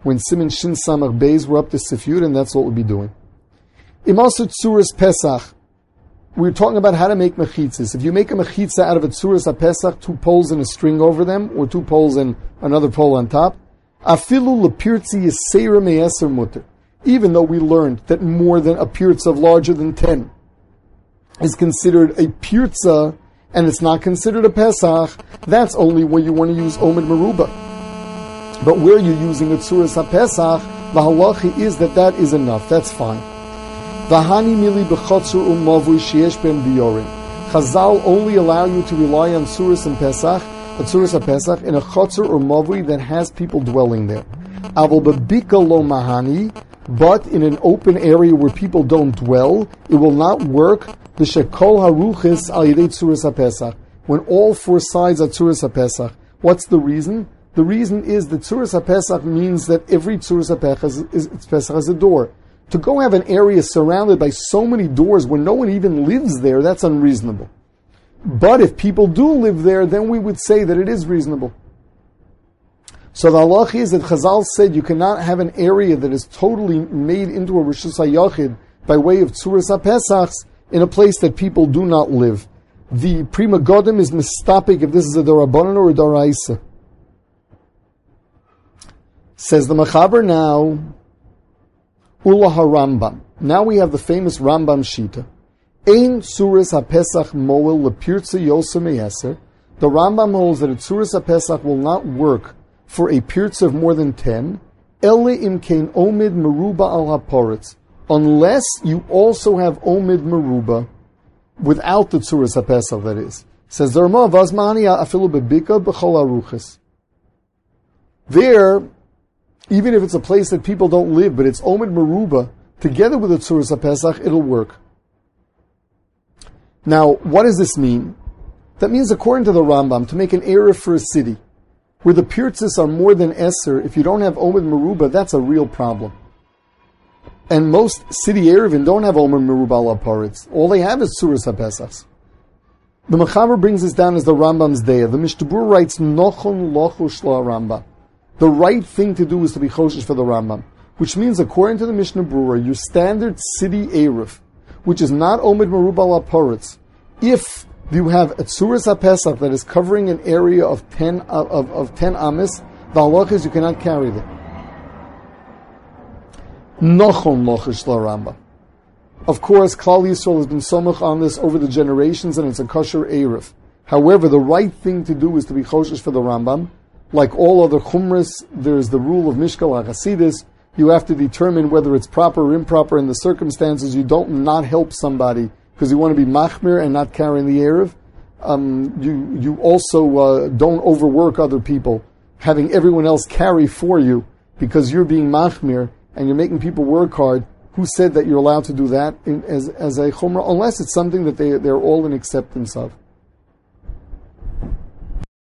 When Siman Shin Samach Beis, we're up to Sif Yud, and that's what we'll be doing. Imasu Tzuras Pesach. We're talking about how to make mechitzas. If you make a mechitza out of a Tzuras HaPesach, 2 poles and a string over them, or 2 poles and another pole on top, afilu lepirtzi yiseira me'eser mutter. Even though we learned that more than a pirtza larger than 10 is considered a pirtza, and it's not considered a Pesach, that's only when you want to use Omid Meruba. But where you're using a Tzuras HaPesach, the halacha is that is enough. That's fine. V'hani mili b'chotzur u'mavui sheyesh ben biorin. Chazal only allow you to rely on Tzuras and Pesach, a Tzuras HaPesach, in a chotzur or mavui that has people dwelling there. Avol b'bika lo mahani, but in an open area where people don't dwell, it will not work. B'shekol haruchis al yedei Tzuras HaPesach. When all 4 sides are Tzuras HaPesach. What's the reason? The reason is that Tzuras HaPesach means that every Tzuras HaPesach has a door. To go have an area surrounded by so many doors when no one even lives there, that's unreasonable. But if people do live there, then we would say that it is reasonable. So the halach is that Chazal said you cannot have an area that is totally made into a Rishus HaYachid by way of Tzuras HaPesachs in a place that people do not live. The Prima Godim is mistapik if this is a Dorabanan or a Doraisa. Says the Mechaber now, Ula HaRambam. Now we have the famous Rambam Shita. Ein Tzuras HaPesach Moel Lepirtza Yosem Me'eser. The Rambam holds that a Tzuras HaPesach will not work for a pirtza of more than 10, Ele im kein Omid Meruba al HaPoretz, unless you also have Omid Meruba without the Tzuras HaPesach, that is. Says the Ramah, Vazmani afilu bebika b'chol aruchis. There, even if it's a place that people don't live, but it's Omid Meruba, together with the Tzuras HaPesach, it'll work. Now, what does this mean? That means, according to the Rambam, to make an eruv for a city, where the pirtzis are more than Eser, if you don't have Omid Meruba, that's a real problem. And most city eruvin don't have Omid Meruba al HaPoretz. All they have is Tzuras HaPesachs. The Mechaber brings this down as the Rambam's Deya. The Mishnah Berurah writes, Nochon lochu shla Rambam. The right thing to do is to be choshesh for the Rambam, which means, according to the Mishnah Berurah, your standard city eruv, which is not Omid Meruba al HaPoretz, if you have a Tzuras HaPesach that is covering an area of 10 amis, the halach is you cannot carry them. Nochon lochish la Rambam. Of course, Klal Yisrael has been somach on this over the generations, and it's a kosher eruv. However, the right thing to do is to be choshesh for the Rambam. Like all other chumras, there's the rule of Mishkal HaChasidus. You have to determine whether it's proper or improper in the circumstances. You don't not help somebody because you want to be machmir and not carrying the eruv. You also don't overwork other people, having everyone else carry for you because you're being machmir and you're making people work hard. Who said that you're allowed to do that as a chumrah? Unless it's something that they're all in acceptance of.